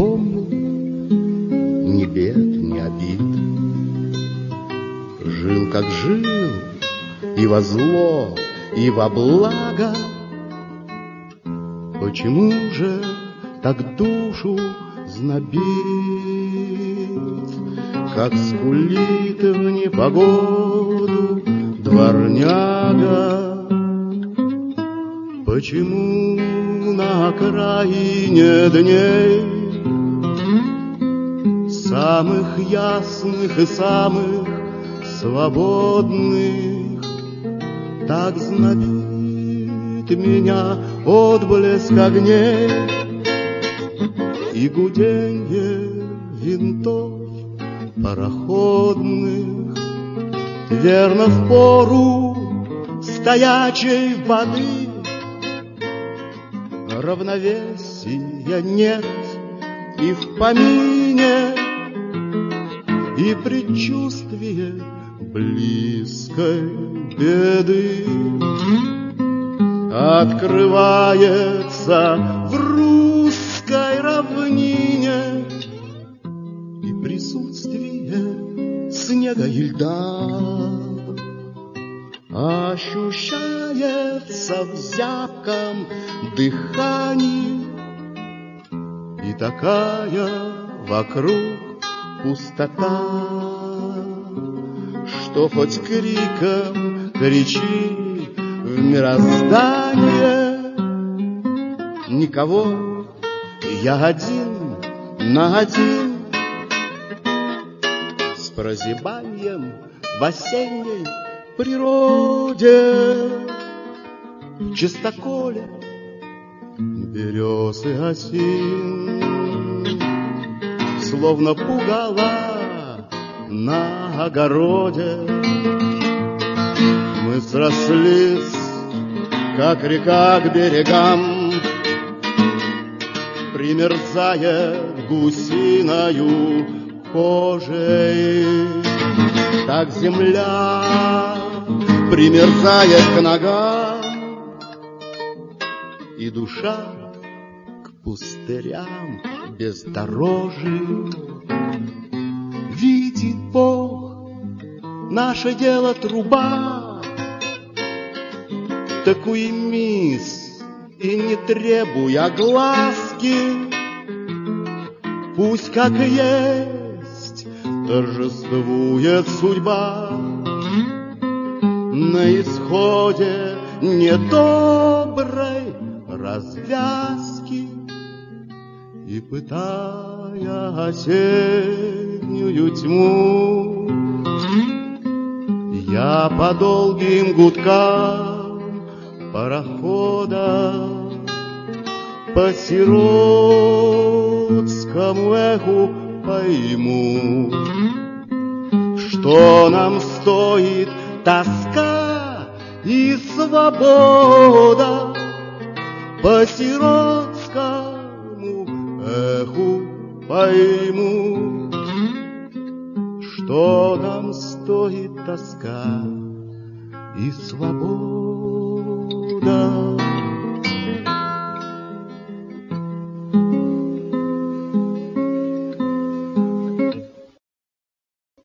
помню ни бед, ни обид. Жил, как жил, и во зло, и во благо. Почему же так душу знобит, как скулит в непогоду дворняга? Почему на окраине дней самых ясных и самых свободных так знобит меня отблеск огней и гуденье винтов пароходных? Верно, в пору стоячей воды равновесия нет и в помине, и предчувствие близкой беды открывается в русской равнине, и присутствие снега и льда ощущается в зябком дыхании, и такая вокруг пустота, что хоть криком кричи в мироздание, никого, я один на один с прозябанием в осенней природе, в чистоколе берез и осин, словно пугало на огороде. Мы срослись, как река к берегам, примерзая гусиною кожей, так земля примерзает к ногам, и душа к пустырям бездорожий. Видит Бог, наше дело труба, так уймись и не требуй огласки, пусть как есть торжествует судьба на исходе недоброй развязки. И пытая осеннюю тьму, я по долгим гудкам парохода, по сиротскому эху пойму, что нам стоит тоска и свобода. По сиротскому эху пойму, что нам стоит тоска и свобода.